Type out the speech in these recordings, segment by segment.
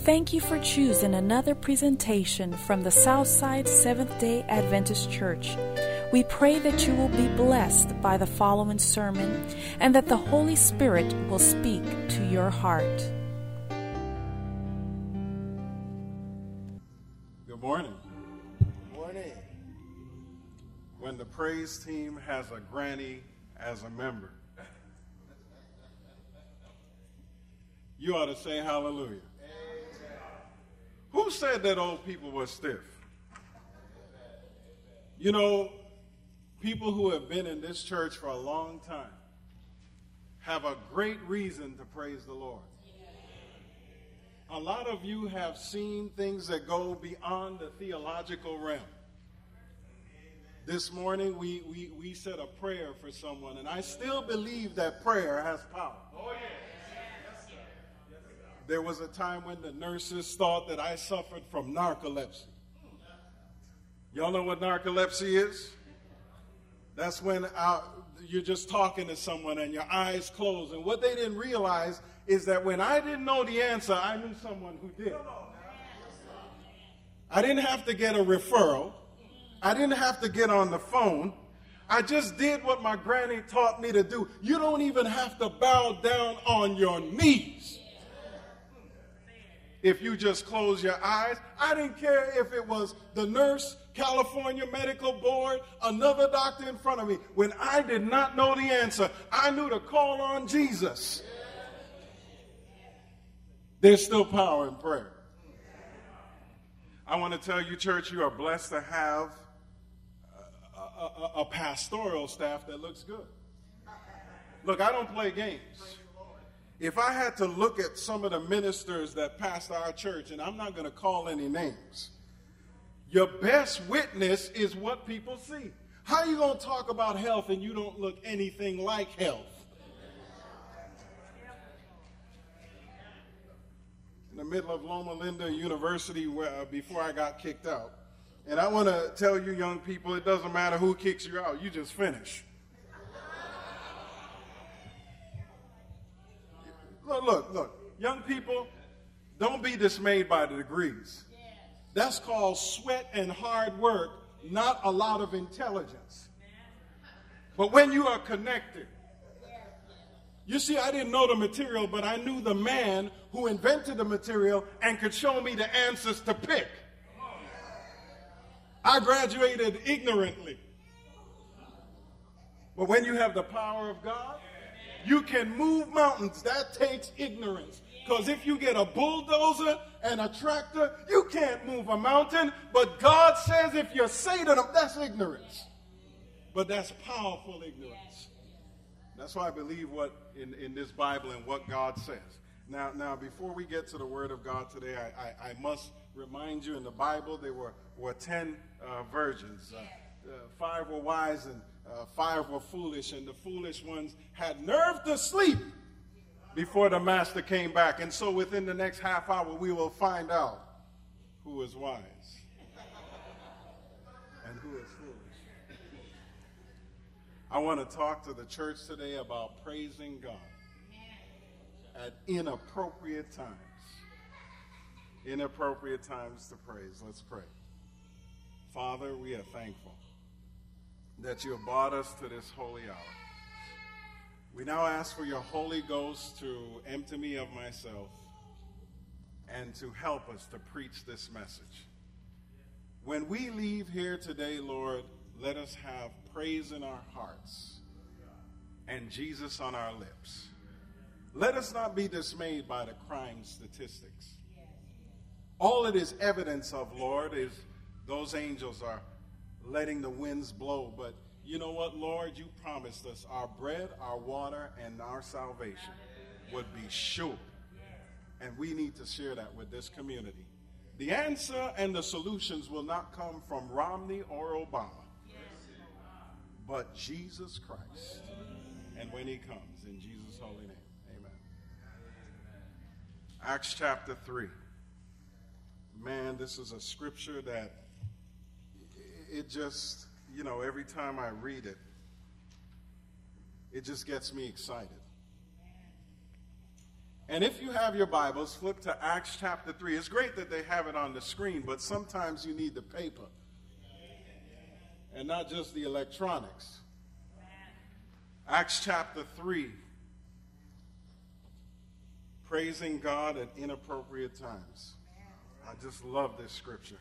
Thank you for choosing another presentation from the Southside Seventh-day Adventist Church. We pray that you will be blessed by the following sermon and that the Holy Spirit will speak to your heart. Good morning. Good morning. When the praise team has a granny as a member, you ought to say hallelujah. Who said that old people were stiff? You know, people who have been in this church for a long time have a great reason to praise the Lord. A lot of you have seen things that go beyond the theological realm. This morning we said a prayer for someone, and I still believe that prayer has power. Oh, yes. There was a time when the nurses thought that I suffered from narcolepsy. Y'all know what narcolepsy is? That's when you're just talking to someone and your eyes close. And what they didn't realize is that when I didn't know the answer, I knew someone who did. I didn't have to get a referral. I didn't have to get on the phone. I just did what my granny taught me to do. You don't even have to bow down on your knees. If you just close your eyes. I didn't care if it was the nurse, California Medical Board, another doctor in front of me. When I did not know the answer, I knew to call on Jesus. There's still power in prayer. I want to tell you, church, you are blessed to have a pastoral staff that looks good. Look, I don't play games. If I had to look at some of the ministers that pastor our church, and I'm not going to call any names, your best witness is what people see. How are you going to talk about health and you don't look anything like health? In the middle of Loma Linda University before I got kicked out. And I want to tell you young people, it doesn't matter who kicks you out, you just finish. Look, young people, don't be dismayed by the degrees. That's called sweat and hard work, not a lot of intelligence. But when you are connected, you see, I didn't know the material, but I knew the man who invented the material and could show me the answers to pick. I graduated ignorantly. But when you have the power of God, you can move mountains. That takes ignorance. Because if you get a bulldozer and a tractor, you can't move a mountain. But God says if you say to them, that's ignorance. But that's powerful ignorance. That's why I believe what in this Bible and what God says. Now, before we get to the Word of God today, I must remind you in the Bible there were 10 virgins. 5 were wise and 5 were foolish, and the foolish ones had nerve to sleep before the master came back. And so within the next half hour, we will find out who is wise and who is foolish. I want to talk to the church today about praising God at inappropriate times. Inappropriate times to praise. Let's pray. Father, we are thankful that you have brought us to this holy hour. We now ask for your Holy Ghost to empty me of myself and to help us to preach this message. When we leave here today, Lord, let us have praise in our hearts and Jesus on our lips. Let us not be dismayed by the crime statistics. All it is evidence of, Lord, is those angels are letting the winds blow. But you know what, Lord? You promised us our bread, our water, and our salvation would be sure. And we need to share that with this community. The answer and the solutions will not come from Romney or Obama, but Jesus Christ. And when he comes, in Jesus' holy name, amen. Acts chapter 3. Man, this is a scripture that it just, every time I read it, it just gets me excited. And if you have your Bibles, flip to Acts chapter 3. It's great that they have it on the screen, but sometimes you need the paper and not just the electronics. Acts chapter 3. Praising God at inappropriate times. I just love this scripture.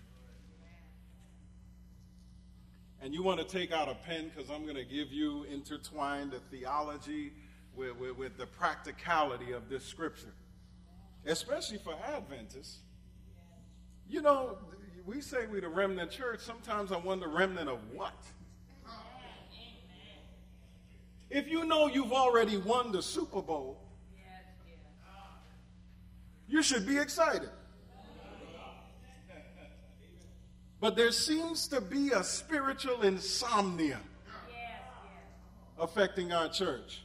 And you want to take out a pen because I'm going to give you intertwined the theology with the practicality of this scripture, especially for Adventists. You know, we say we're the remnant church. Sometimes I wonder, remnant of what? If you know you've already won the Super Bowl, you should be excited. But there seems to be a spiritual insomnia affecting our church.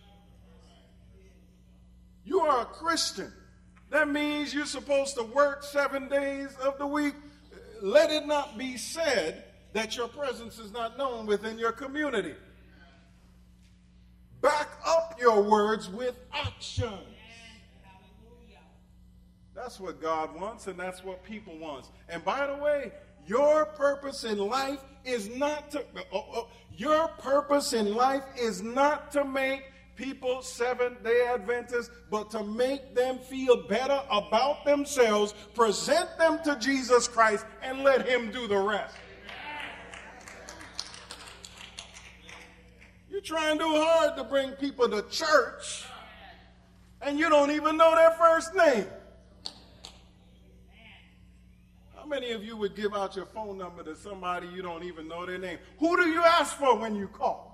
You are a Christian. That means you're supposed to work 7 days of the week. Let it not be said that your presence is not known within your community. Back up your words with action. That's what God wants, and that's what people want. And by the way, your purpose in life is not to make people Seventh-day Adventists, but to make them feel better about themselves, present them to Jesus Christ, and let him do the rest. You're trying too hard to bring people to church, and you don't even know their first name. How many of you would give out your phone number to somebody you don't even know their name? Who do you ask for when you call?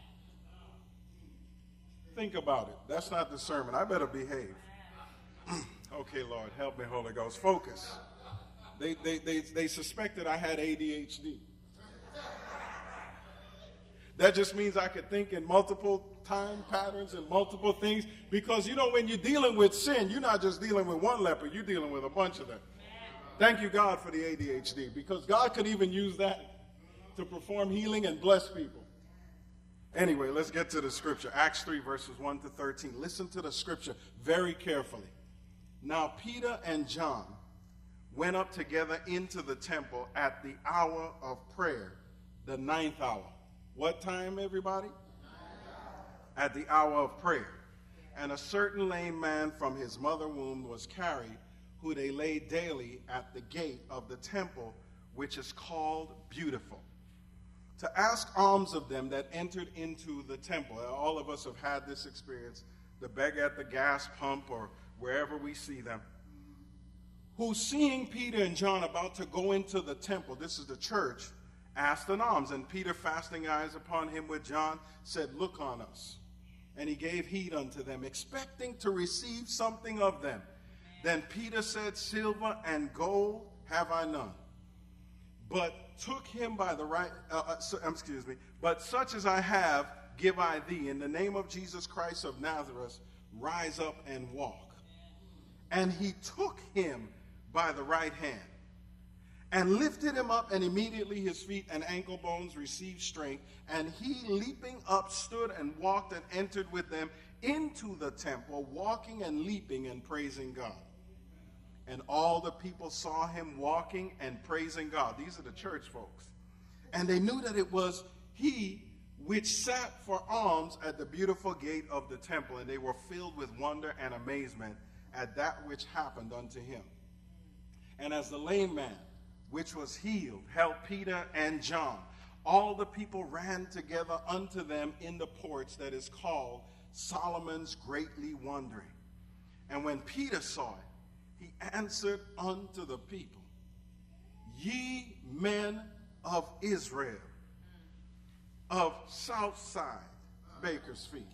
Think about it. That's not the sermon. I better behave. Okay, Lord, help me, Holy Ghost. Focus. They suspected I had ADHD. That just means I could think in multiple time patterns and multiple things. Because, you know, when you're dealing with sin, you're not just dealing with one leper. You're dealing with a bunch of them. Thank you, God, for the ADHD. Because God could even use that to perform healing and bless people. Anyway, let's get to the scripture. Acts 3, verses 1 to 13. Listen to the scripture very carefully. Now, Peter and John went up together into the temple at the hour of prayer, the 9th hour. What time, everybody? At the hour of prayer. And a certain lame man from his mother womb was carried, who they laid daily at the gate of the temple, which is called Beautiful, to ask alms of them that entered into the temple. All of us have had this experience. The beggar at the gas pump or wherever we see them, who, seeing Peter and John about to go into the temple, this is the church, asked an alms. And Peter, fastening eyes upon him with John, said, "Look on us." And he gave heed unto them, expecting to receive something of them. Then Peter said, "Silver and gold have I none, but took him by the right, but such as I have, give I thee. In the name of Jesus Christ of Nazareth, rise up and walk." And he took him by the right hand and lifted him up, and immediately his feet and ankle bones received strength. And he, leaping up, stood and walked and entered with them into the temple, walking and leaping and praising God. And all the people saw him walking and praising God. These are the church folks. And they knew that it was he which sat for alms at the beautiful gate of the temple. And they were filled with wonder and amazement at that which happened unto him. And as the lame man, which was healed, held Peter and John, all the people ran together unto them in the porch that is called Solomon's, greatly wondering. And when Peter saw it, he answered unto the people, "Ye men of Israel, of Southside Bakersfield,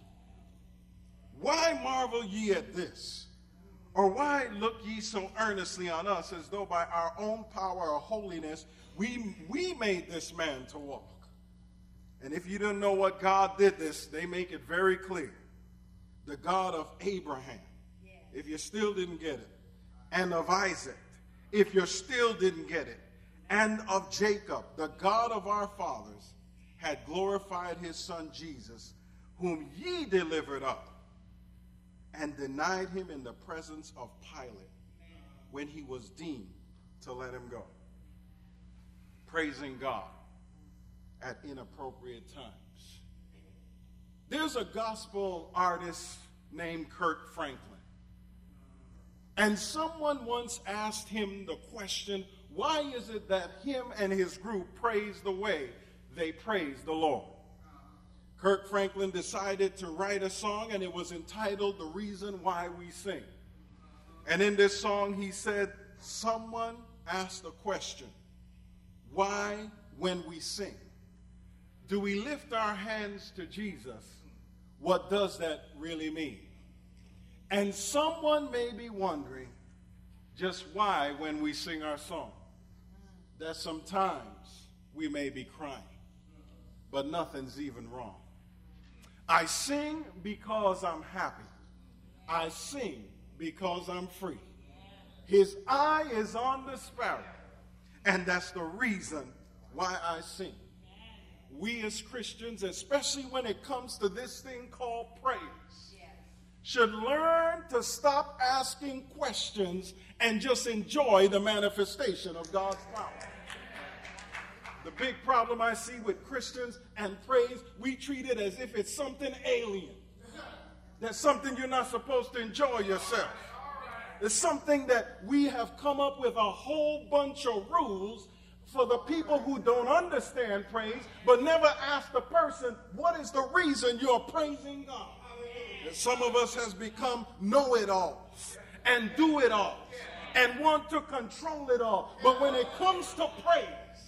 why marvel ye at this? Or why look ye so earnestly on us, as though by our own power or holiness we made this man to walk?" And if you didn't know what God did this, they make it very clear. The God of Abraham, if you still didn't get it, and of Isaac, if you still didn't get it, and of Jacob, the God of our fathers, had glorified his son Jesus, whom ye delivered up and denied him in the presence of Pilate when he was deemed to let him go. Praising God at inappropriate times. There's a gospel artist named Kirk Franklin. And someone once asked him the question, why is it that him and his group praise the way they praise the Lord? Kirk Franklin decided to write a song, and it was entitled The Reason Why We Sing. And in this song he said, someone asked a question, why when we sing do we lift our hands to Jesus? What does that really mean? And someone may be wondering just why when we sing our song that sometimes we may be crying, but nothing's even wrong. I sing because I'm happy. I sing because I'm free. His eye is on the sparrow, and that's the reason why I sing. We as Christians, especially when it comes to this thing called praise, should learn to stop asking questions and just enjoy the manifestation of God's power. The big problem I see with Christians and praise, we treat it as if it's something alien. That's something you're not supposed to enjoy yourself. It's something that we have come up with a whole bunch of rules for the people who don't understand praise, but never ask the person, what is the reason you're praising God? And some of us has become know-it-alls and do-it-alls and want to control it all. But when it comes to praise,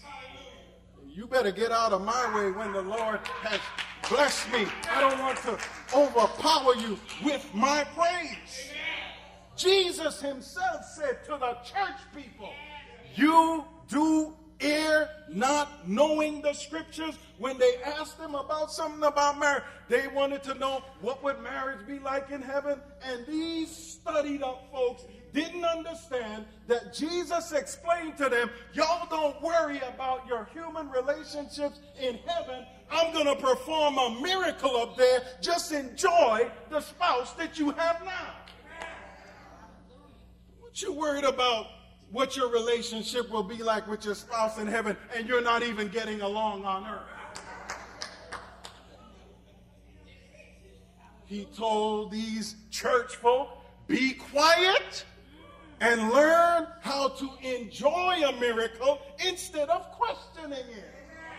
you better get out of my way when the Lord has blessed me. I don't want to overpower you with my praise. Jesus himself said to the church people, you do err not knowing the scriptures. When they asked them about something about marriage, they wanted to know what would marriage be like in heaven. And these studied up folks didn't understand that Jesus explained to them, y'all don't worry about your human relationships in heaven. I'm going to perform a miracle up there. Just enjoy the spouse that you have now. What you worried about what your relationship will be like with your spouse in heaven, and you're not even getting along on earth? He told these church folk, be quiet and learn how to enjoy a miracle instead of questioning it.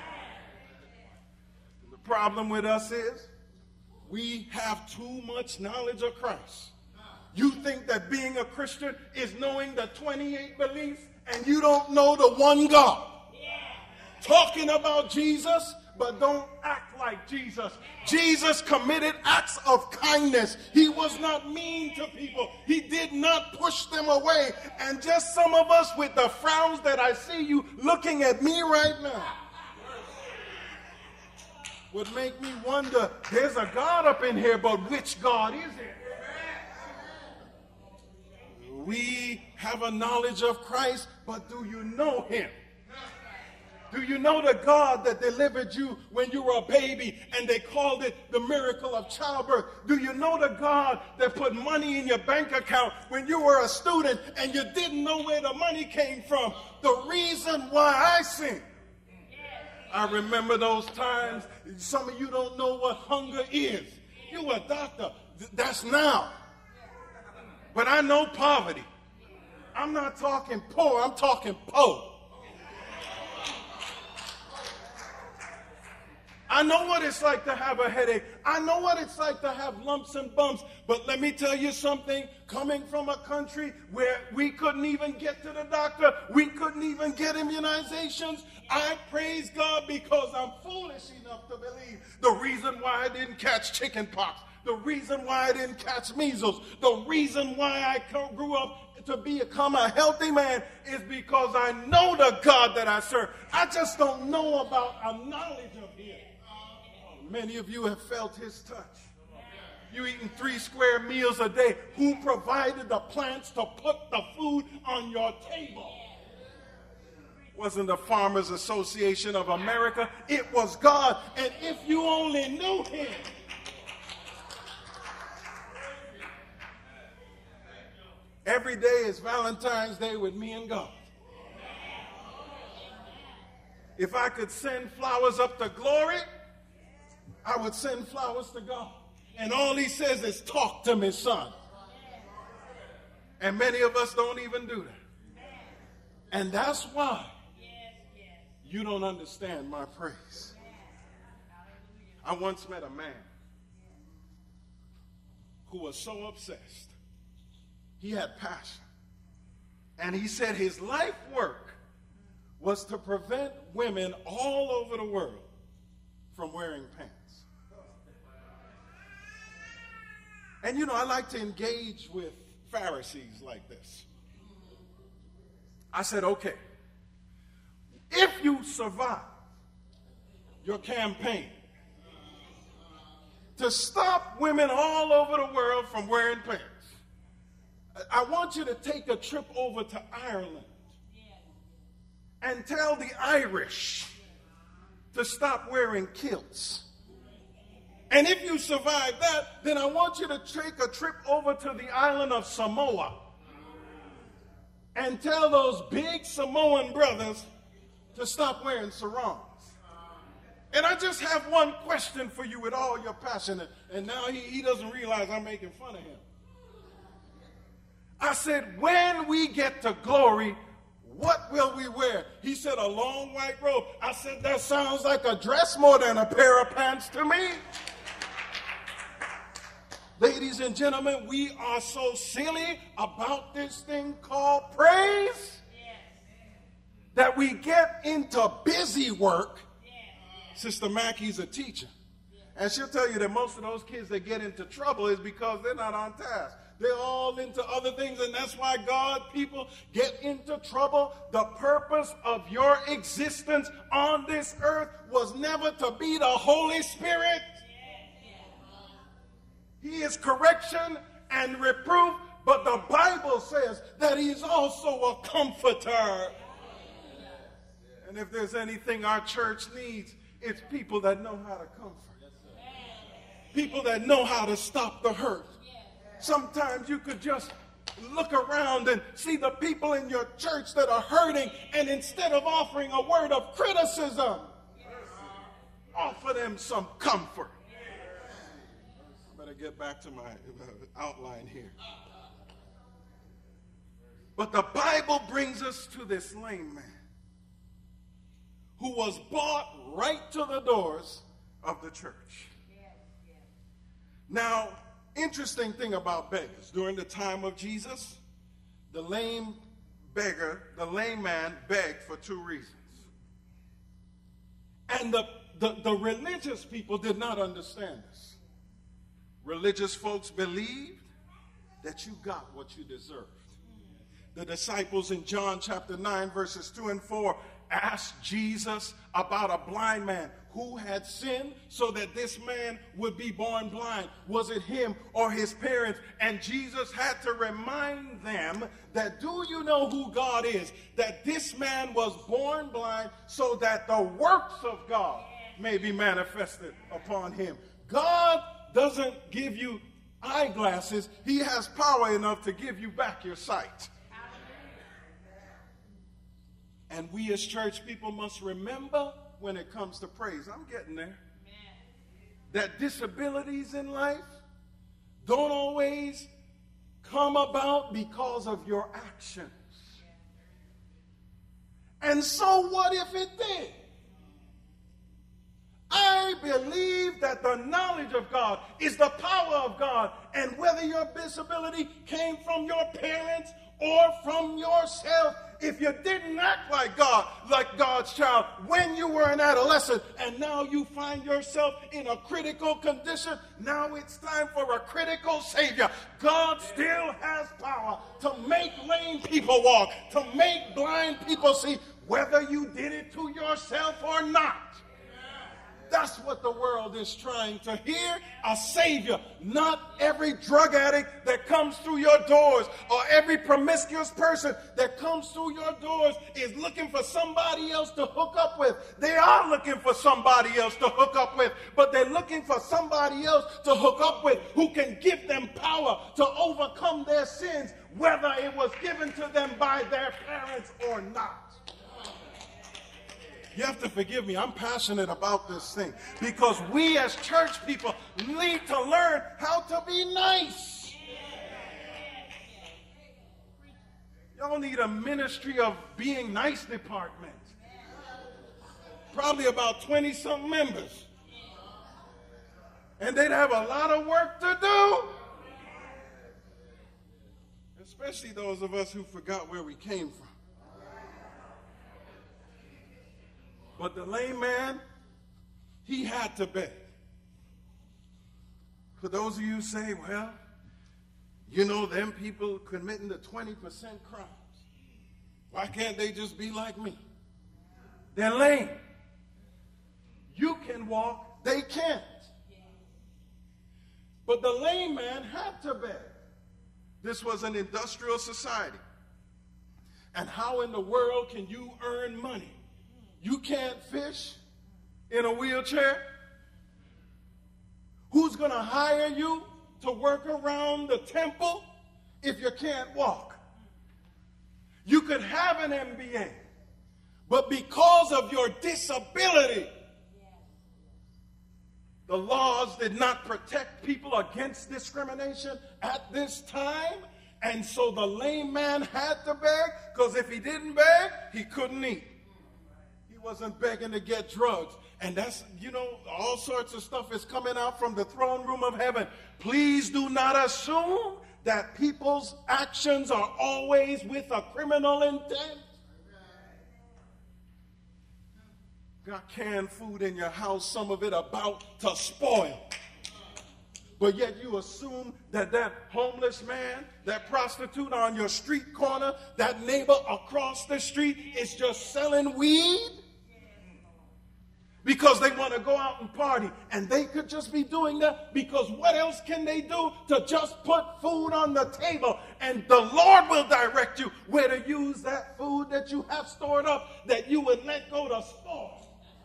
The problem with us is we have too much knowledge of Christ. You think that being a Christian is knowing the 28 beliefs, and you don't know the one God. Talking about Jesus, but don't act like Jesus. Jesus committed acts of kindness. He was not mean to people. He did not push them away. And just some of us with the frowns that I see you looking at me right now would make me wonder, there's a God up in here, but which God is it? We have a knowledge of Christ, but do you know him? Do you know the God that delivered you when you were a baby and they called it the miracle of childbirth? Do you know the God that put money in your bank account when you were a student and you didn't know where the money came from? The reason why I sing. I remember those times. Some of you don't know what hunger is. You were a doctor. That's now. But I know poverty. I'm not talking poor, I'm talking po. I know what it's like to have a headache. I know what it's like to have lumps and bumps. But let me tell you something. Coming from a country where we couldn't even get to the doctor, we couldn't even get immunizations, I praise God because I'm foolish enough to believe the reason why I didn't catch chicken pox, the reason why I didn't catch measles, the reason why I grew up to become a healthy man is because I know the God that I serve. I just don't know about a knowledge of him. Many of you have felt his touch. You eating 3 square meals a day. Who provided the plants to put the food on your table? Wasn't the Farmers Association of America. It was God. And if you only knew him, every day is Valentine's Day with me and God. If I could send flowers up to glory, I would send flowers to God. And all he says is, talk to me, son. And many of us don't even do that. And that's why you don't understand my praise. I once met a man who was so obsessed. He had passion. And he said his life work was to prevent women all over the world from wearing pants. And you know, I like to engage with Pharisees like this. I said, okay, if you survive your campaign to stop women all over the world from wearing pants, I want you to take a trip over to Ireland and tell the Irish to stop wearing kilts. And if you survive that, then I want you to take a trip over to the island of Samoa and tell those big Samoan brothers to stop wearing sarongs. And I just have one question for you with all your passion. And now he doesn't realize I'm making fun of him. I said, when we get to glory, what will we wear? He said, a long white robe. I said, that sounds like a dress more than a pair of pants to me. Ladies and gentlemen, we are so silly about this thing called praise that we get into busy work. Sister Mackey's a teacher. And she'll tell you that most of those kids that get into trouble is because they're not on task. They're all into other things, and that's why God, people, get into trouble. The purpose of your existence on this earth was never to be the Holy Spirit. He is correction and reproof, but the Bible says that he's also a comforter. And if there's anything our church needs, it's people that know how to comfort. People that know how to stop the hurt. Sometimes you could just look around and see the people in your church that are hurting, and instead of offering a word of criticism, offer them some comfort. I better get back to my outline here. But the Bible brings us to this lame man who was brought right to the doors of the church. Now, interesting thing about beggars. During the time of Jesus, the lame man begged for two reasons. And the religious people did not understand this. Religious folks believed that you got what you deserved. The disciples in John chapter 9 verses 2 and 4 asked Jesus about a blind man who had sinned so that this man would be born blind. Was it him or his parents? And Jesus had to remind them that, do you know who God is? That this man was born blind so that the works of God may be manifested upon him. God doesn't give you eyeglasses. He has power enough to give you back your sight. And we as church people must remember, when it comes to praise, I'm getting there, that disabilities in life don't always come about because of your actions. And so what if it did? I believe that the knowledge of God is the power of God, and whether your disability came from your parents or from yourself, if you didn't act like God, like God's child, when you were an adolescent, and now you find yourself in a critical condition, now it's time for a critical Savior. God still has power to make lame people walk, to make blind people see, whether you did it to yourself or not. That's what the world is trying to hear, a Savior. Not every drug addict that comes through your doors or every promiscuous person that comes through your doors is looking for somebody else to hook up with. They are looking for somebody else to hook up with, but they're looking for somebody else to hook up with who can give them power to overcome their sins. whether it was given to them by their parents or not. You have to forgive me. I'm passionate about this thing because we as church people need to learn how to be nice. Y'all need a ministry of being nice department. Probably about 20-some members. And they'd have a lot of work to do. Especially those of us who forgot where we came from. But the lame man, he had to beg. For those of you who say, well, you know, them people committing the 20% crimes. Why can't they just be like me? They're lame. You can walk, they can't. But the lame man had to beg. This was an industrial society. And how in the world can you earn money? You can't fish in a wheelchair? Who's going to hire you to work around the temple if you can't walk? You could have an MBA, but because of your disability, the laws did not protect people against discrimination at this time. And so the lame man had to beg, because if he didn't beg, he couldn't eat. He wasn't begging to get drugs. And that's, you know, all sorts of stuff is coming out from the throne room of heaven. Please do not assume that people's actions are always with a criminal intent. Got canned food in your house, some of it about to spoil. But yet you assume that that homeless man, that prostitute on your street corner, that neighbor across the street is just selling weed because they want to go out and party. And they could just be doing that because what else can they do to just put food on the table? And the Lord will direct you where to use that food that you have stored up that you would let go to spoil.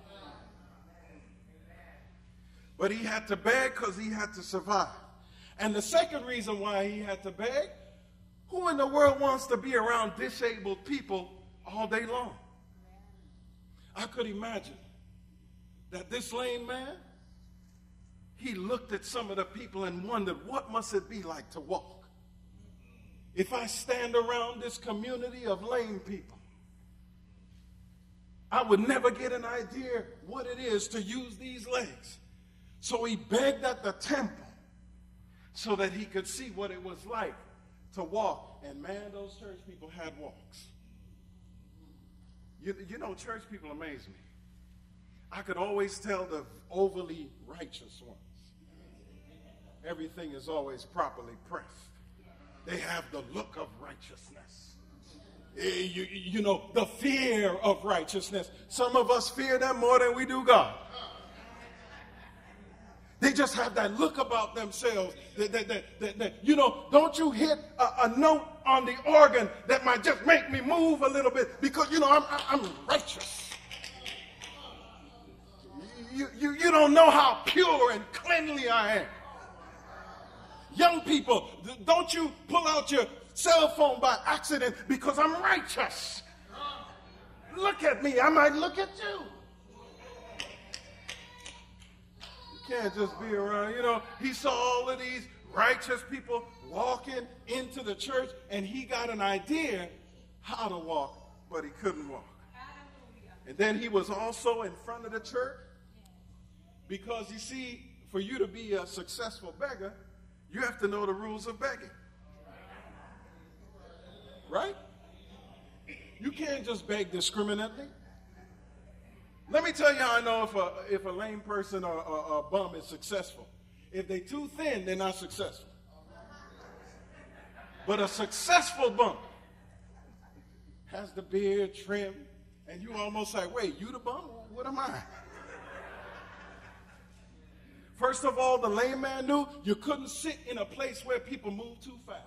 But he had to beg because he had to survive. And the second reason why he had to beg, who in the world wants to be around disabled people all day long? I could imagine that this lame man, he looked at some of the people and wondered, what must it be like to walk? If I stand around this community of lame people, I would never get an idea what it is to use these legs. So he begged at the temple so that he could see what it was like to walk. And man, those church people had walks. You know, church people amaze me. I could always tell the overly righteous ones. Everything is always properly pressed. They have the look of righteousness. You know, the fear of righteousness. Some of us fear them more than we do God. They just have that look about themselves. You know, don't you hit a note on the organ that might just make me move a little bit because, you know, I'm righteous. You don't know how pure and cleanly I am. Young people, don't you pull out your cell phone by accident because I'm righteous. Look at me. I might look at you. Can't just be around. You know, he saw all of these righteous people walking into the church, and he got an idea how to walk, but he couldn't walk. And then he was also in front of the church because, you see, for you to be a successful beggar, you have to know the rules of begging. Right? You can't just beg discriminately. Let me tell you how I know if a lame person or a bum is successful. If they're too thin, they're not successful. But a successful bum has the beard trimmed, and you almost like, wait, you the bum? What am I? First of all, the lame man knew you couldn't sit in a place where people move too fast.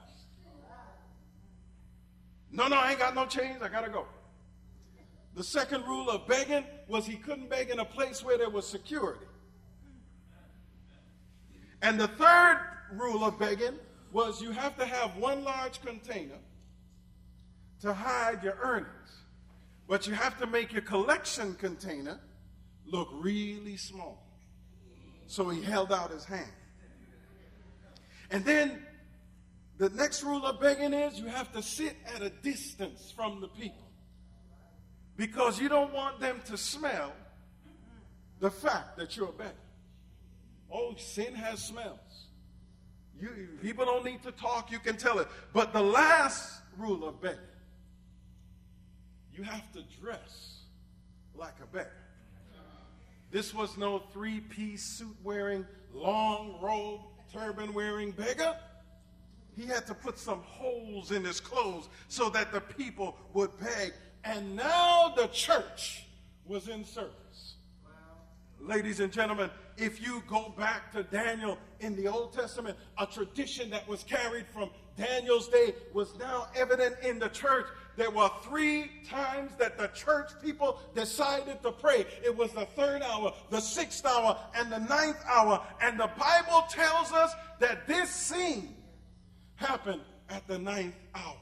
No, I ain't got no change. I got to go. The second rule of begging was he couldn't beg in a place where there was security. And the third rule of begging was you have to have one large container to hide your earnings, but you have to make your collection container look really small. So he held out his hand. And then the next rule of begging is you have to sit at a distance from the people, because you don't want them to smell the fact that you're begging. Oh, sin has smells. People don't need to talk, you can tell it. But the last rule of begging, you have to dress like a beggar. This was no three-piece suit wearing, long robe, turban wearing beggar. He had to put some holes in his clothes so that the people would beg. And now the church was in service. Wow. Ladies and gentlemen, if you go back to Daniel in the Old Testament, a tradition that was carried from Daniel's day was now evident in the church. There were 3 times that the church people decided to pray. It was the 3rd hour, the 6th hour, and the 9th hour. And the Bible tells us that this scene happened at the 9th hour.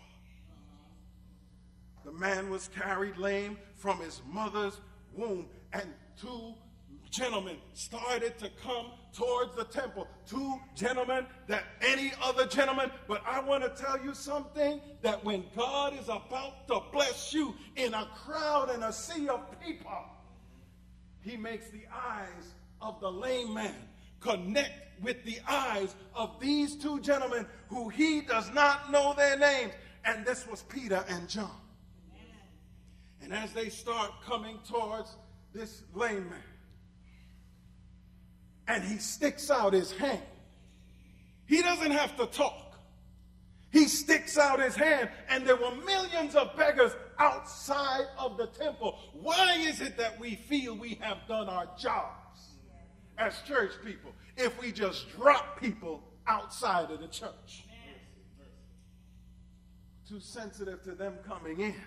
The man was carried lame from his mother's womb, and 2 gentlemen started to come towards the temple. 2 gentlemen that any other gentleman. But I want to tell you something, that when God is about to bless you in a crowd and a sea of people, he makes the eyes of the lame man connect with the eyes of these 2 gentlemen who he does not know their names. And this was Peter and John. And as they start coming towards this lame man, and he sticks out his hand. He doesn't have to talk. He sticks out his hand, and there were millions of beggars outside of the temple. Why is it that we feel we have done our jobs as church people if we just drop people outside of the church? Too sensitive to them coming in.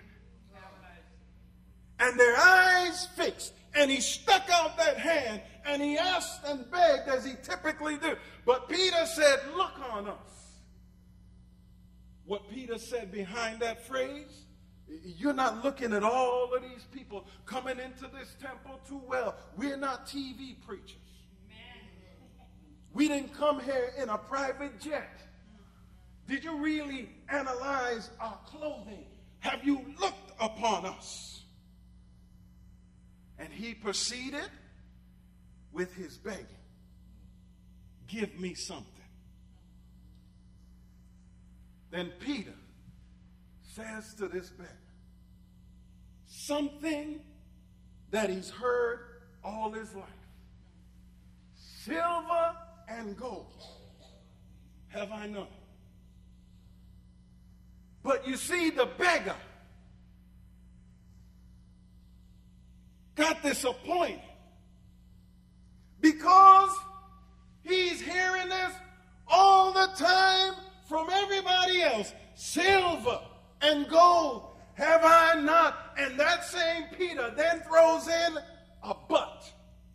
And their eyes fixed. And he stuck out that hand and he asked and begged as he typically do. But Peter said, look on us. What Peter said behind that phrase, you're not looking at all of these people coming into this temple too well. We're not TV preachers. We didn't come here in a private jet. Did you really analyze our clothing? Have you looked upon us? And he proceeded with his begging. Give me something. Then Peter says to this beggar something that he's heard all his life. Silver and gold have I none. But you see, the beggar got disappointed because he's hearing this all the time from everybody else. Silver and gold have I not. And that same Peter then throws in a but.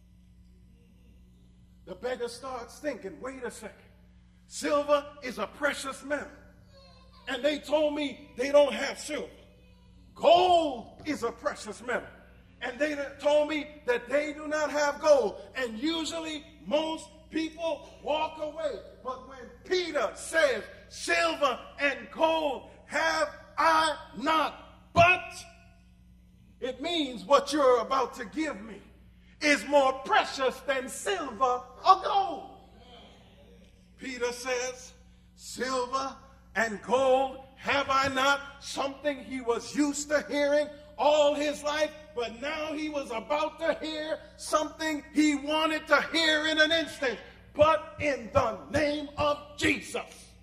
The beggar starts thinking, wait a second. Silver is a precious metal. And they told me they don't have silver. Gold is a precious metal. And they told me that they do not have gold. And usually most people walk away. But when Peter says, silver and gold have I not, but it means what you're about to give me is more precious than silver or gold. Peter says, silver and gold have I not, something he was used to hearing all his life, but now he was about to hear something he wanted to hear in an instant. But in the name of Jesus,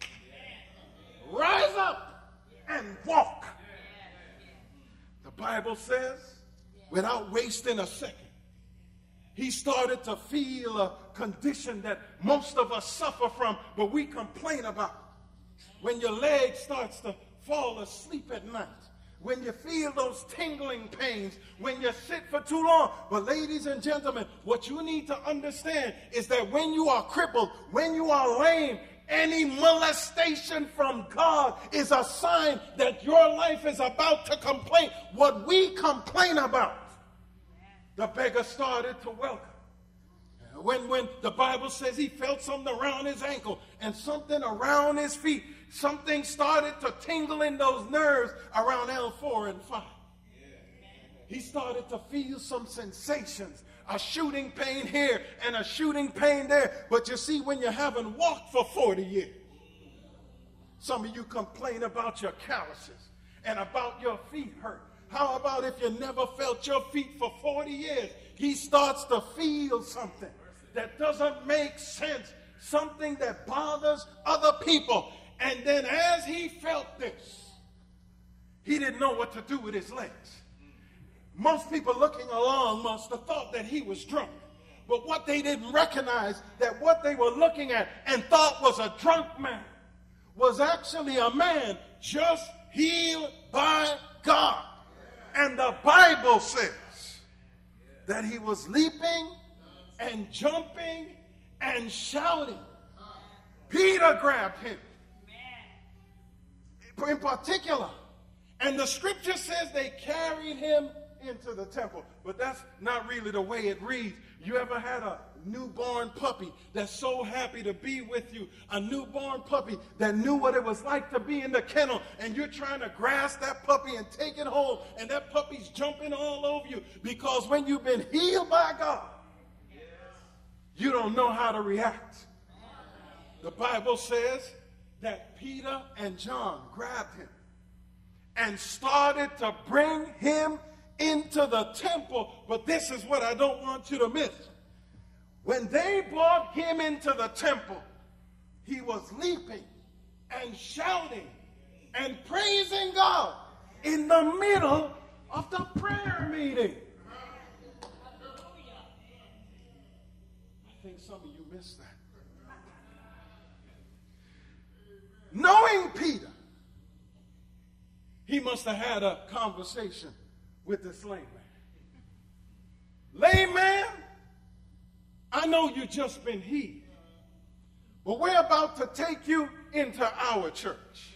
rise up and walk. The Bible says, without wasting a second, he started to feel a condition that most of us suffer from, but we complain about. When your leg starts to fall asleep at night, when you feel those tingling pains, when you sit for too long. But ladies and gentlemen, what you need to understand is that when you are crippled, when you are lame, Any molestation from God is a sign that your life is about to complain. What we complain about, the beggar started to welcome. When the Bible says he felt something around his ankle and something around his feet, something started to tingle in those nerves around L4 and 5. He started to feel some sensations, a shooting pain here and a shooting pain there. But you see, when you haven't walked for 40 years, some of you complain about your calluses and about your feet hurt. How about if you never felt your feet for 40 years? He starts to feel something that doesn't make sense, something that bothers other people. And then as he felt this, he didn't know what to do with his legs. Most people looking along must have thought that he was drunk. But what they didn't recognize, that what they were looking at and thought was a drunk man, was actually a man just healed by God. And the Bible says that he was leaping and jumping and shouting. Peter grabbed him in particular. And the scripture says they carried him into the temple. But that's not really the way it reads. You ever had a newborn puppy that's so happy to be with you? A newborn puppy that knew what it was like to be in the kennel, and you're trying to grasp that puppy and take it home, and that puppy's jumping all over you, because when you've been healed by God, you don't know how to react. The Bible says that Peter and John grabbed him and started to bring him into the temple. But this is what I don't want you to miss. When they brought him into the temple, he was leaping and shouting and praising God in the middle of the prayer meeting. I think some of you missed that. Knowing Peter, he must have had a conversation with this lame man. Lame man, I know you just been healed, but we're about to take you into our church.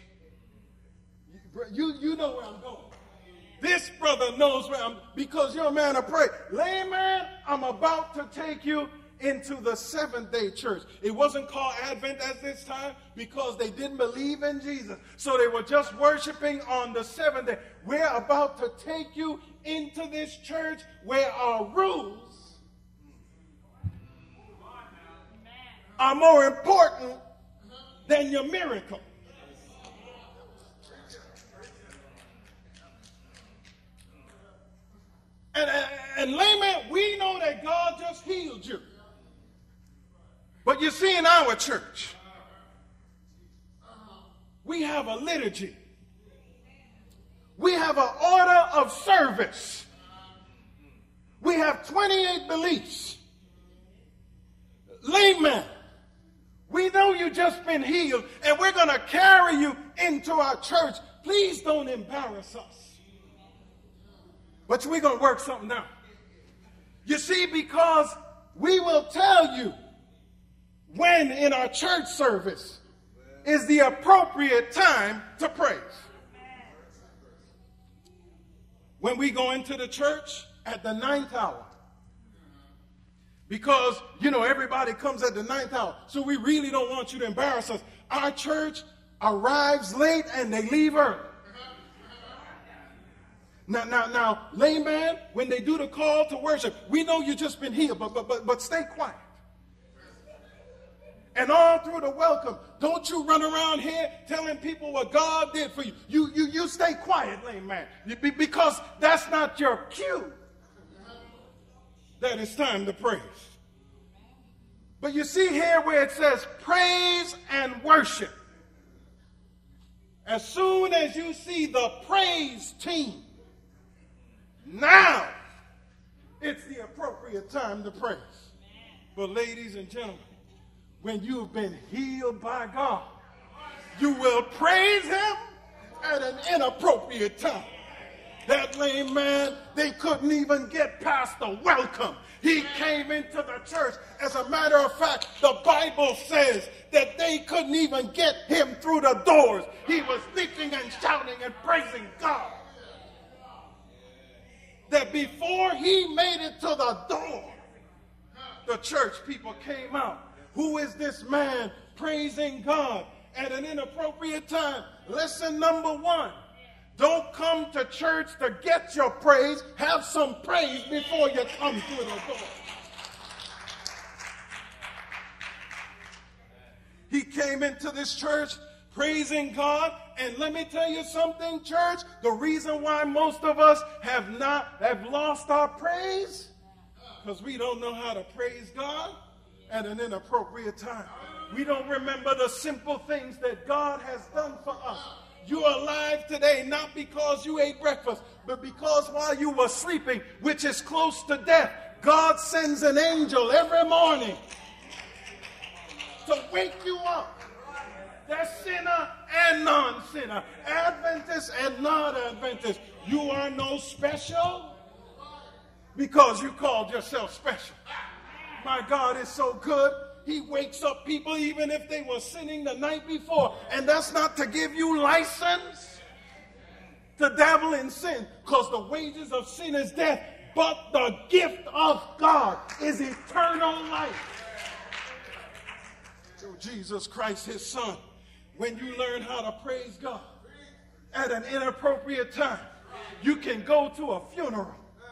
You know where I'm going. This brother knows where I'm, because you're a man of prayer. Lame man, I'm about to take you into the Seventh-day Church. It wasn't called Advent at this time because they didn't believe in Jesus. So they were just worshiping on the seventh day. We're about to take you into this church where our rules are more important than your miracle. And layman, we know that God just healed you. But you see, in our church, we have a liturgy. We have an order of service. We have 28 beliefs. Layman, we know you just been healed, and we're going to carry you into our church. Please don't embarrass us. But we're going to work something out. You see, because we will tell you when in our church service is the appropriate time to praise. When we go into the church at the 9th hour. Because, you know, everybody comes at the 9th hour. So we really don't want you to embarrass us. Our church arrives late and they leave early. Now, layman, when they do the call to worship, we know you've just been healed, but stay quiet. And all through the welcome, don't you run around here telling people what God did for you. You stay quiet, layman, because that's not your cue that it's time to praise. But you see here where it says praise and worship. As soon as you see the praise team, now it's the appropriate time to praise. But ladies and gentlemen, when you've been healed by God, you will praise him at an inappropriate time. That lame man, they couldn't even get past the welcome. He came into the church. As a matter of fact, the Bible says that they couldn't even get him through the doors. He was leaping and shouting and praising God. That before he made it to the door, the church people came out. Who is this man praising God at an inappropriate time? Lesson number one. Don't come to church to get your praise. Have some praise before you come through the door. He came into this church praising God. And let me tell you something, church. The reason why most of us have lost our praise, because we don't know how to praise God at an inappropriate time. We don't remember the simple things that God has done for us. You're alive today not because you ate breakfast, but because while you were sleeping, which is close to death, God sends an angel every morning to wake you up. There's sinner and non-sinner, Adventist and non-Adventist. You are no special because you called yourself special. My God is so good. He wakes up people even if they were sinning the night before. And that's not to give you license to dabble in sin, because the wages of sin is death. But the gift of God is eternal life through Jesus Christ, his son. When you learn how to praise God at an inappropriate time, you can go to a funeral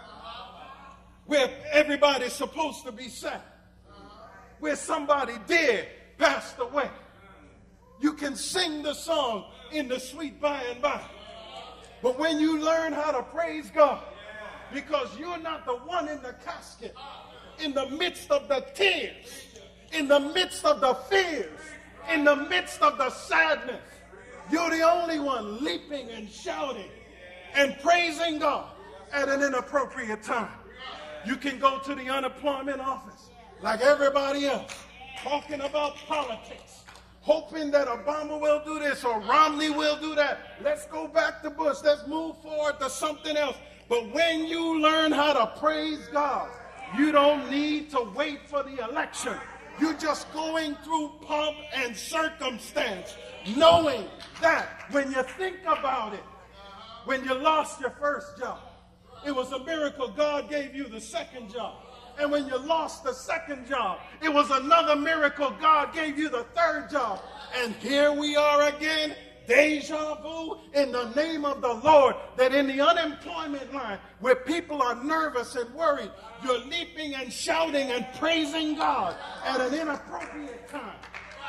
where everybody's supposed to be sad, where somebody dead passed away. You can sing the song in the sweet by and by. But when you learn how to praise God, because you're not the one in the casket, in the midst of the tears, in the midst of the fears, in the midst of the sadness, you're the only one leaping and shouting and praising God at an inappropriate time. You can go to the unemployment office like everybody else, talking about politics, hoping that Obama will do this or Romney will do that. Let's go back to Bush. Let's move forward to something else. But when you learn how to praise God, you don't need to wait for the election. You're just going through pomp and circumstance, knowing that when you think about it, when you lost your first job, it was a miracle God gave you the second job. And when you lost the second job, it was another miracle God gave you the third job. And here we are again, deja vu, in the name of the Lord, that in the unemployment line, where people are nervous and worried, you're leaping and shouting and praising God at an inappropriate time.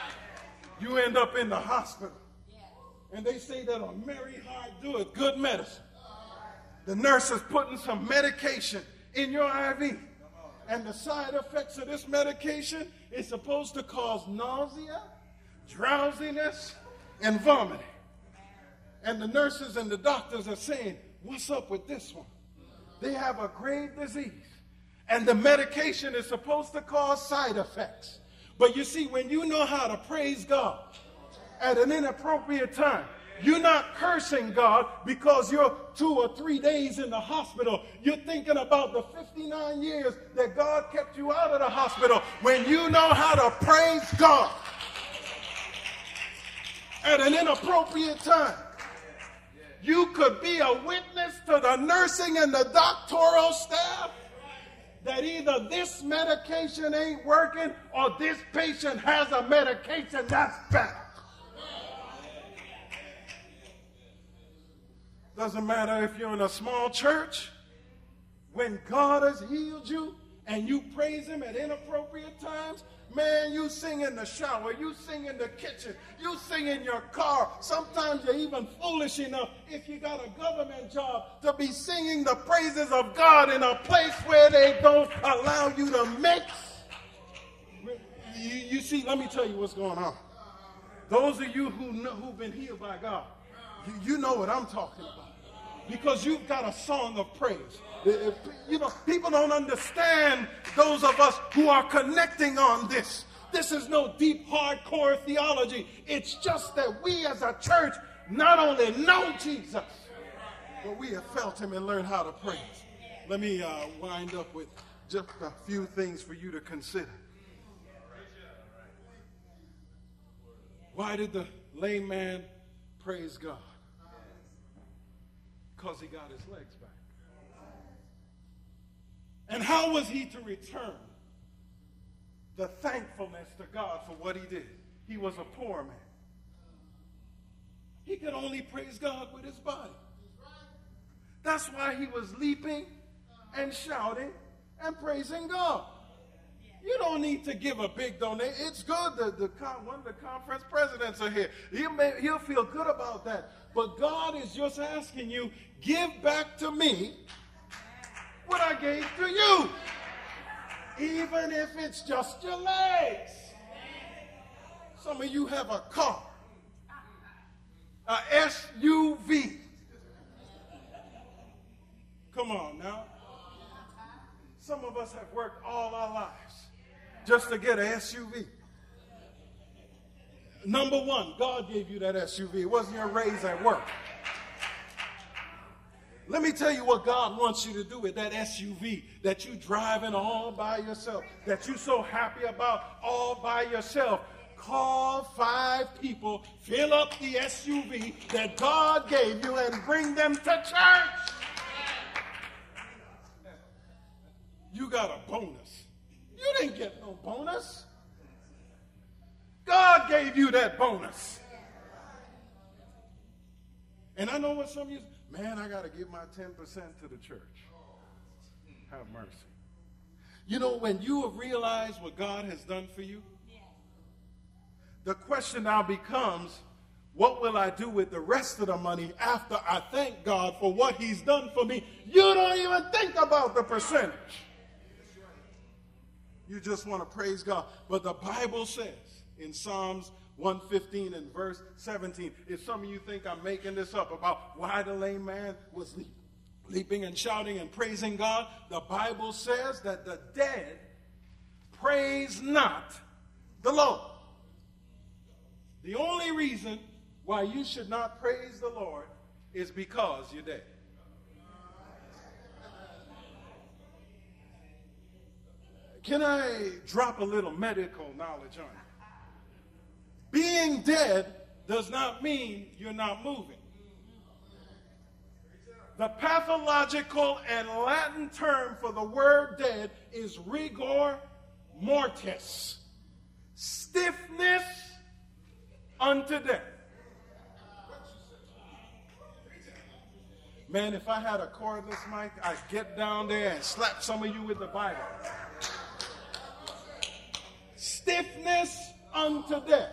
You end up in the hospital. And they say that a merry heart doeth good medicine. The nurse is putting some medication in your IV. And the side effects of this medication is supposed to cause nausea, drowsiness, and vomiting. And the nurses and the doctors are saying, what's up with this one? They have a grave disease. And the medication is supposed to cause side effects. But you see, when you know how to praise God at an inappropriate time, you're not cursing God because you're 2 or 3 days in the hospital. You're thinking about the 59 years that God kept you out of the hospital. When you know how to praise God at an inappropriate time, you could be a witness to the nursing and the doctoral staff that either this medication ain't working or this patient has a medication that's better. Doesn't matter if you're in a small church. When God has healed you and you praise him at inappropriate times, man, you sing in the shower, you sing in the kitchen, you sing in your car. Sometimes you're even foolish enough, if you got a government job, to be singing the praises of God in a place where they don't allow you to mix. You see, let me tell you what's going on. Those of you who've been healed by God, you know what I'm talking about. Because you've got a song of praise. You know, people don't understand, those of us who are connecting on this. This is no deep, hardcore theology. It's just that we as a church not only know Jesus, but we have felt him and learned how to praise. Let me wind up with just a few things for you to consider. Why did the lame man praise God? Because he got his legs back. And how was he to return the thankfulness to God for what he did? He was a poor man. He could only praise God with his body. That's why he was leaping and shouting and praising God. You don't need to give a big donation. It's good. One of the conference presidents are here. He'll feel good about that. But God is just asking you, give back to me what I gave to you. Even if it's just your legs. Some of you have a car, a SUV. Come on now. Some of us have worked all our lives just to get an SUV. Number one, God gave you that SUV. It wasn't your raise at work. Let me tell you what God wants you to do with that SUV that you driving all by yourself, that you're so happy about all by yourself. Call 5 people, fill up the SUV that God gave you, and bring them to church. You got a bonus. You didn't get no bonus. God gave you that bonus. And I know what some of you say, man, I got to give my 10% to the church. Have mercy. You know, when you have realized what God has done for you, the question now becomes, what will I do with the rest of the money after I thank God for what he's done for me? You don't even think about the percentage. You just want to praise God. But the Bible says in Psalms 115 and verse 17, if some of you think I'm making this up about why the lame man was leaping and shouting and praising God, the Bible says that the dead praise not the Lord. The only reason why you should not praise the Lord is because you're dead. Can I drop a little medical knowledge on you? Being dead does not mean you're not moving. The pathological and Latin term for the word dead is rigor mortis, stiffness unto death. Man, if I had a cordless mic, I'd get down there and slap some of you with the Bible. Stiffness unto death.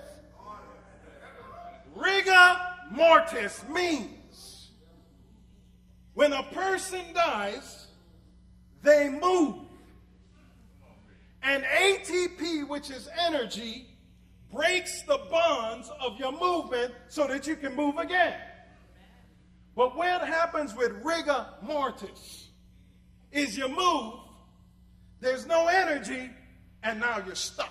Rigor mortis means when a person dies, they move. And ATP, which is energy, breaks the bonds of your movement so that you can move again. But what happens with rigor mortis is you move, there's no energy, and now you're stuck.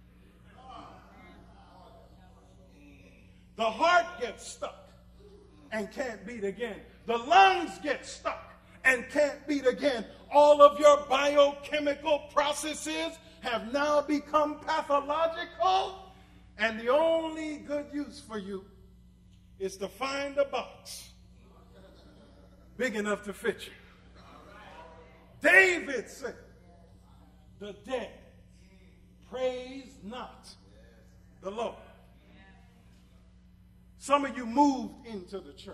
The heart gets stuck and can't beat again. The lungs get stuck and can't beat again. All of your biochemical processes have now become pathological, and the only good use for you is to find a box big enough to fit you. David said, the dead praise not the Lord. Some of you moved into the church,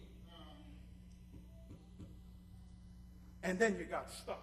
and then you got stuck.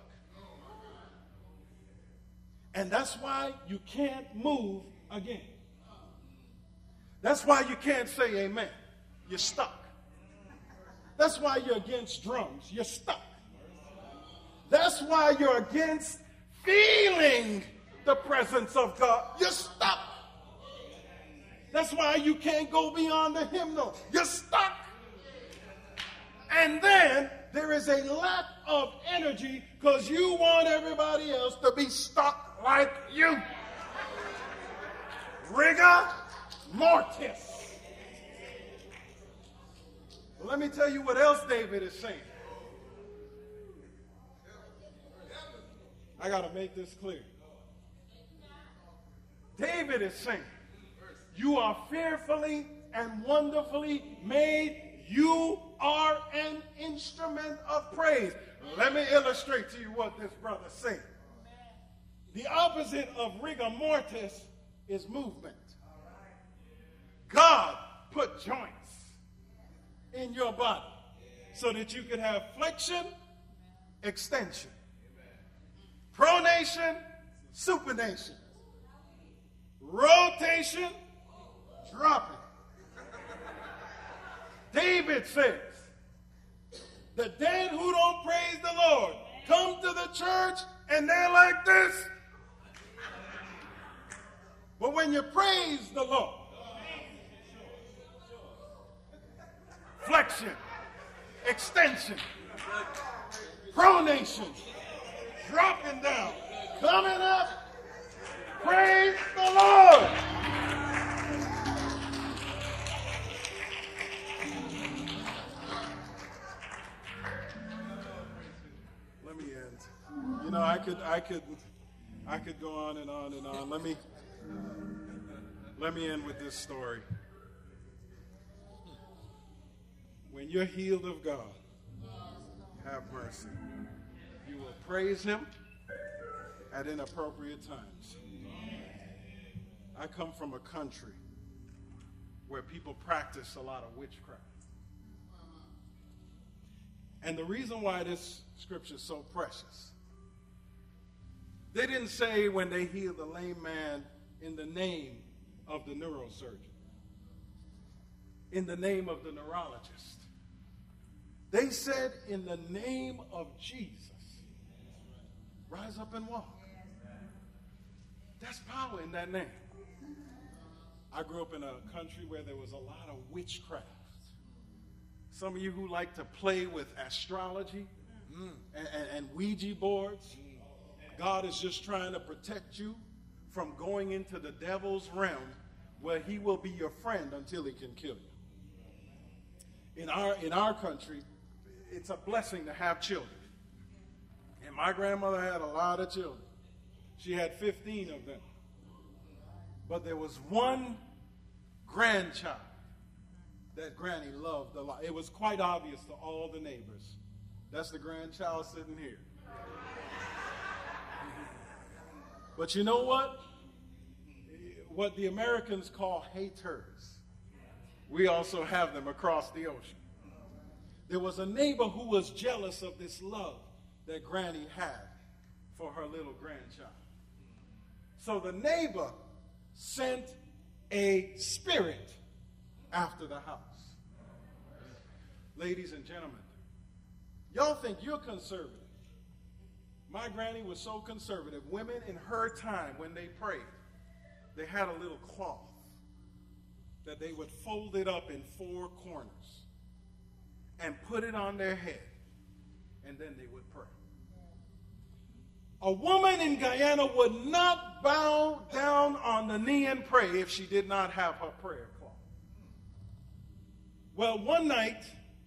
And that's why you can't move again. That's why you can't say amen. You're stuck. That's why you're against drums. You're stuck. That's why you're against feeling the presence of God. You're stuck. That's why you can't go beyond the hymnal. You're stuck. And then there is a lack of energy because you want everybody else to be stuck like you. Rigor mortis. Well, let me tell you what else David is saying. I got to make this clear. David is saying, you are fearfully and wonderfully made. You are an instrument of praise. Let me illustrate to you what this brother said. The opposite of rigor mortis is movement. God put joints in your body so that you could have flexion, extension, pronation, supination, rotation, dropping. David says, the dead who don't praise the Lord come to the church and they're like this. But when you praise the Lord, flexion, extension, pronation, dropping down, coming up, praise the Lord. Let me end. You know, I could go on and on and on. Let me end with this story. When you're healed of God, have mercy. You will praise him at inappropriate times. I come from a country where people practice a lot of witchcraft. And the reason why this scripture is so precious, they didn't say when they healed the lame man in the name of the neurosurgeon, in the name of the neurologist. They said, in the name of Jesus, rise up and walk. That's power in that name. I grew up in a country where there was a lot of witchcraft. Some of you who like to play with astrology and Ouija boards, God is just trying to protect you from going into the devil's realm where he will be your friend until he can kill you. In our country, it's a blessing to have children. And my grandmother had a lot of children. She had 15 of them. But there was one grandchild that Granny loved a lot. It was quite obvious to all the neighbors. That's the grandchild sitting here. But you know what? What the Americans call haters, we also have them across the ocean. There was a neighbor who was jealous of this love that Granny had for her little grandchild. So the neighbor sent a spirit after the house. Ladies and gentlemen, y'all think you're conservative. My granny was so conservative. Women in her time, when they prayed, they had a little cloth that they would fold it up in 4 corners and put it on their head, and then they would pray. A woman in Guyana would not bow down on the knee and pray if she did not have her prayer cloth. Well, one night,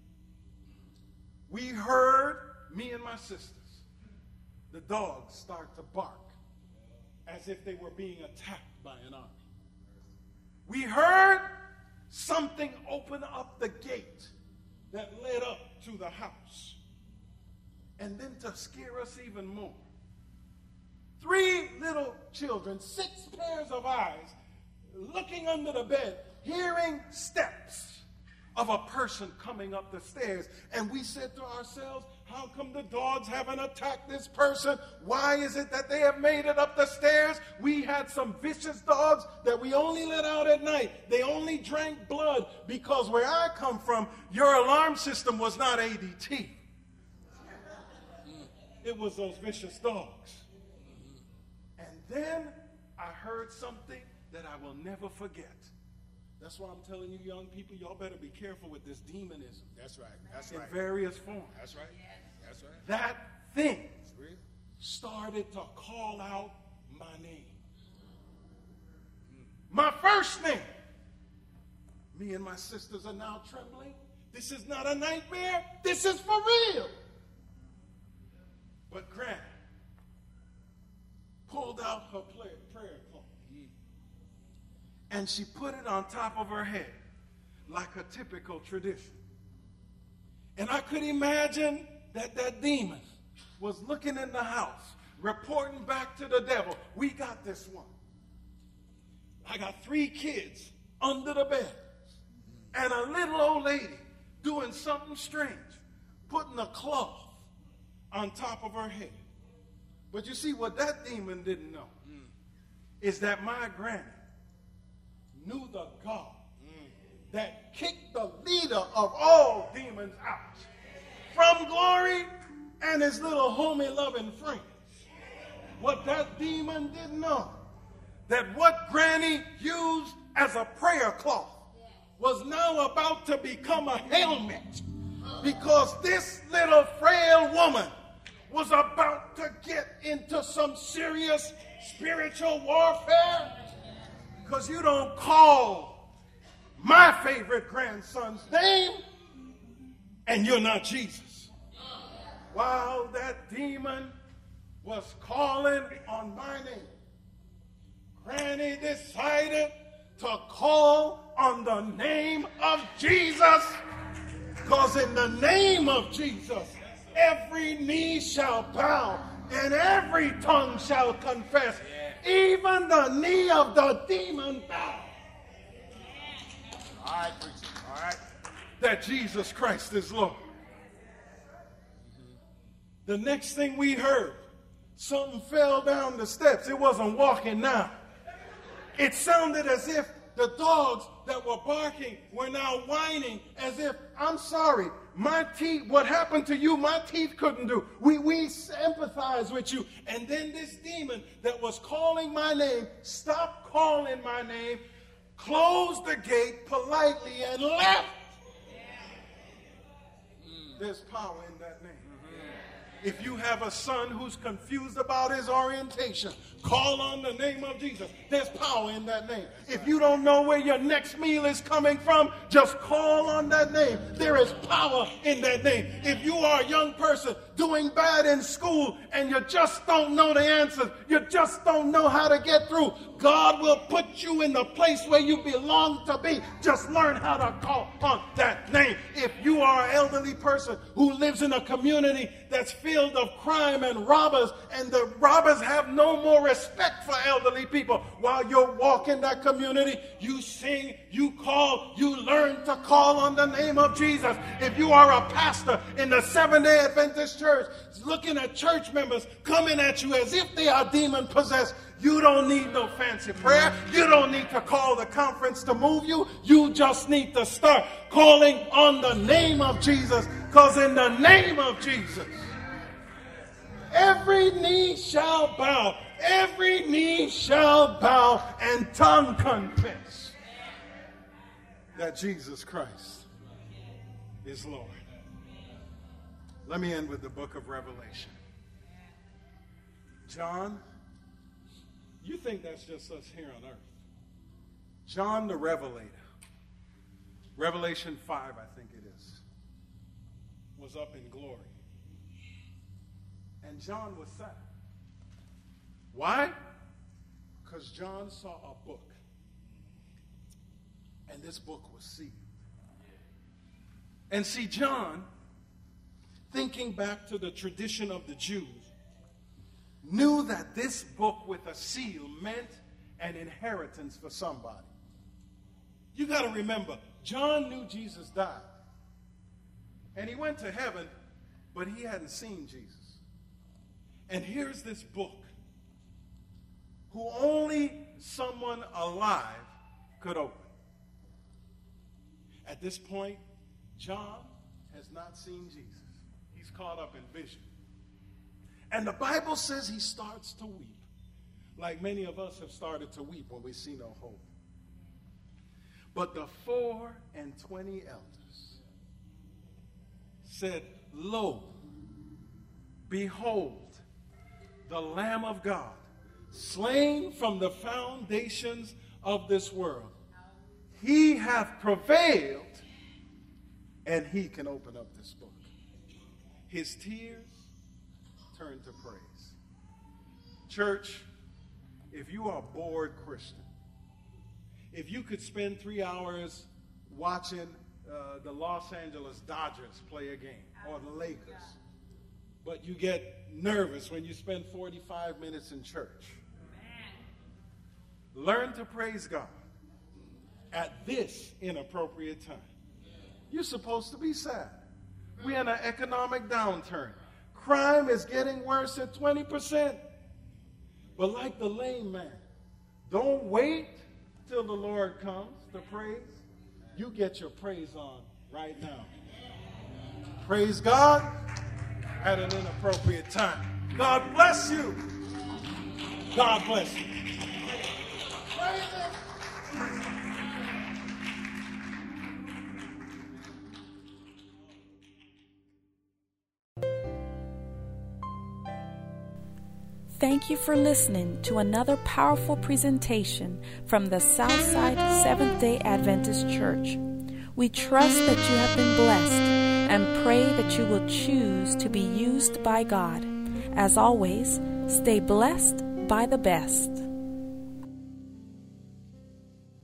we heard, me and my sisters, the dogs start to bark as if they were being attacked by an army. We heard something open up the gate that led up to the house. And then to scare us even more, 3 little children, 6 pairs of eyes, looking under the bed, hearing steps of a person coming up the stairs. And we said to ourselves, how come the dogs haven't attacked this person? Why is it that they have made it up the stairs? We had some vicious dogs that we only let out at night. They only drank blood because where I come from, your alarm system was not ADT. It was those vicious dogs. And then I heard something that I will never forget. That's why I'm telling you, young people, y'all better be careful with this demonism. That's right. That's in right. various forms. That's right. That's right. That thing started to call out my name. My first name. Me and my sisters are now trembling. This is not a nightmare. This is for real. But Granny pulled out her prayer cloth and she put it on top of her head like a typical tradition. And I could imagine that demon was looking in the house, reporting back to the devil, we got this one. I got 3 kids under the bed and a little old lady doing something strange, putting a cloth on top of her head. But you see, what that demon didn't know is that my granny knew the God that kicked the leader of all demons out from Glory and his little homie loving friends. What that demon didn't know, that what Granny used as a prayer cloth was now about to become a helmet, because this little frail woman was about to get into some serious spiritual warfare. Because you don't call my favorite grandson's name and you're not Jesus. While that demon was calling on my name, Granny decided to call on the name of Jesus. Because in the name of Jesus, every knee shall bow and every tongue shall confess, even the knee of the demon bow. All right, preacher. All right. That Jesus Christ is Lord. The next thing we heard, something fell down the steps. It wasn't walking now. It sounded as if the dogs that were barking were now whining, as if, I'm sorry, my teeth, what happened to you, my teeth couldn't do. We empathize with you. And then this demon that was calling my name stopped calling my name, closed the gate politely, and left. There's power in that name. If you have a son who's confused about his orientation, call on the name of Jesus. There's power in that name. If you don't know where your next meal is coming from, just call on that name. There is power in that name. If you are a young person doing bad in school and you just don't know the answers, you just don't know how to get through, God will put you in the place where you belong to be. Just learn how to call on that name. If you are an elderly person who lives in a community that's filled of crime and robbers, and the robbers have no more respect for elderly people, while you're walking that community, you sing, you call, you learn to call on the name of Jesus. If you are a pastor in the Seventh-day Adventist church, looking at church members coming at you as if they are demon-possessed, you don't need no fancy prayer. You don't need to call the conference to move you. You just need to start calling on the name of Jesus, because in the name of Jesus, every knee shall bow, every knee shall bow, and tongue confess that Jesus Christ is Lord. Let me end with the book of Revelation. John, you think that's just us here on earth. John the Revelator, Revelation 5, I think it is, was up in glory. And John was sad. Why? Because John saw a book. And this book was sealed. And see, John, thinking back to the tradition of the Jews, knew that this book with a seal meant an inheritance for somebody. You got to remember, John knew Jesus died. And he went to heaven, but he hadn't seen Jesus. And here's this book who only someone alive could open. At this point, John has not seen Jesus. He's caught up in vision. And the Bible says he starts to weep, like many of us have started to weep when we see no hope. But the 24 elders said, "Lo, behold, the Lamb of God, slain from the foundations of this world. He hath prevailed and he can open up this book. His tears turn to praise. Church, if you are a bored Christian, if you could spend 3 hours watching the Los Angeles Dodgers play a game, or the Lakers, but you get nervous when you spend 45 minutes in church, learn to praise God at this inappropriate time. You're supposed to be sad. We're in an economic downturn. Crime is getting worse at 20%. But like the lame man, don't wait till the Lord comes to praise. You get your praise on right now. Praise God at an inappropriate time. God bless you. God bless you. Praise Him. Thank you for listening to another powerful presentation from the Southside Seventh-day Adventist Church. We trust that you have been blessed and pray that you will choose to be used by God. As always, stay blessed by the best.